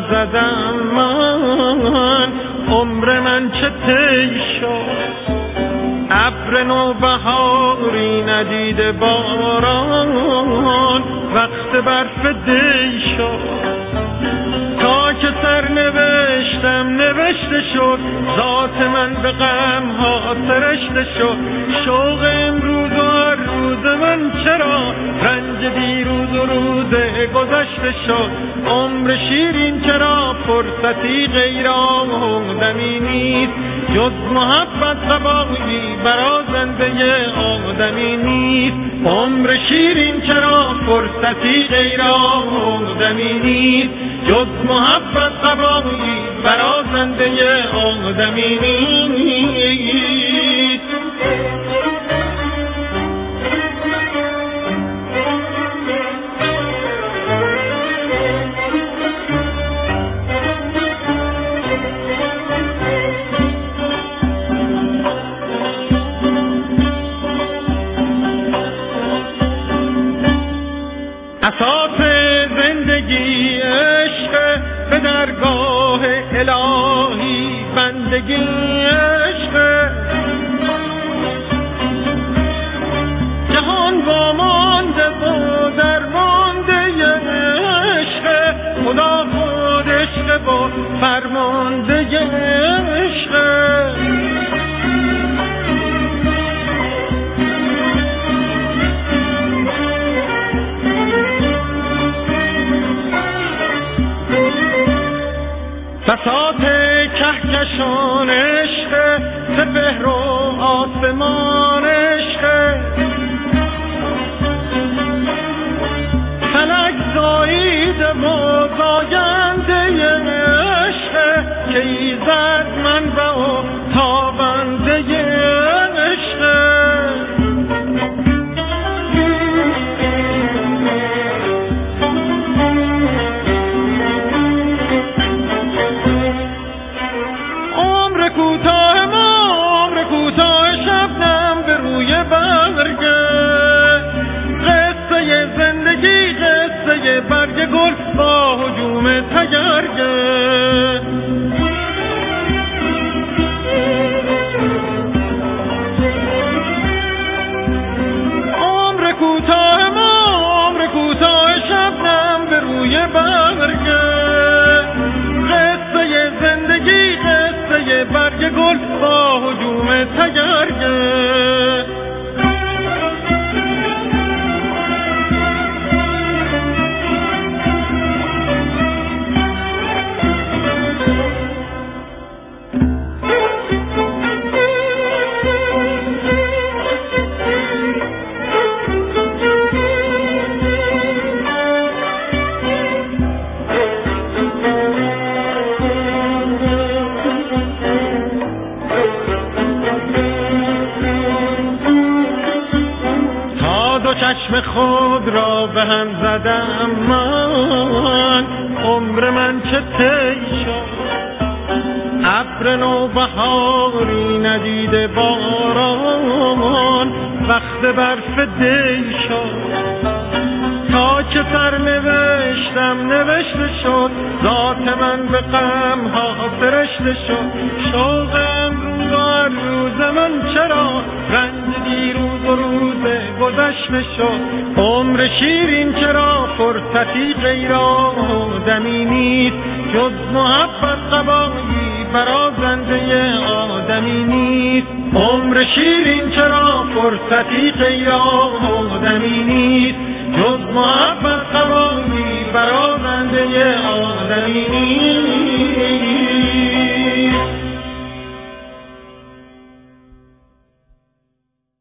زدم من، عمر من چه طی شد. ابر نوبهاری ندیده باران، وقت برف دی شد. تا که سر نوشتم نوشته شد، ذات من به غم ها سرشته شد. شوق امروز و هر روز من چرا، رنج دیروز و روز گذشته شد. عمر شیرین چرا فرصتی غیر آدمی نیست، جز محبت قبایی برازنده آدمی نیست. عمر شیرین چرا فرصتی غیر آدمی نیست، جز محبت قبایی برازنده آدمی نیست. اساس زندگی عشق، به درگاه الهی بندگی عشق. جهان وامانده و درمانده عشق، خدا خود عشق و فرمانده عشق. بساط کهکشان عشق، سپهر و آسمان عشق. فلک زاییده و زاینده عشق، که ایزد منبع و تابنده عشق. کوتاه ما عمر کوتاه، شبنم به روی برگه. قصه زندگی قصه برگ گل با هجوم تگرگه. عمر کوتاه ما عمر کوتاه، شبنم به روی برگه. قصه زندگی قصه برگ گل با هجوم تگرگه. چشم خود را به هم زدم من، عمر من چه طی شد. ابر نوبهاری ندیده باران، وقت برف دی شد. تا که سر نوشتم نوشته شد، ذات من به غم ها سرشته شد. شوق امروز و هر روز من چرا، رنج دیروز و روز گذشته شد. عمر شیرین چرا فرصتی غیر آدمی نیست، جز محبت قبایی برازنده آدمی نیست. عمر شیرین چرا فرصتی غیر آدمی نیست، جز محبت قبایی برازنده آدمی نیست.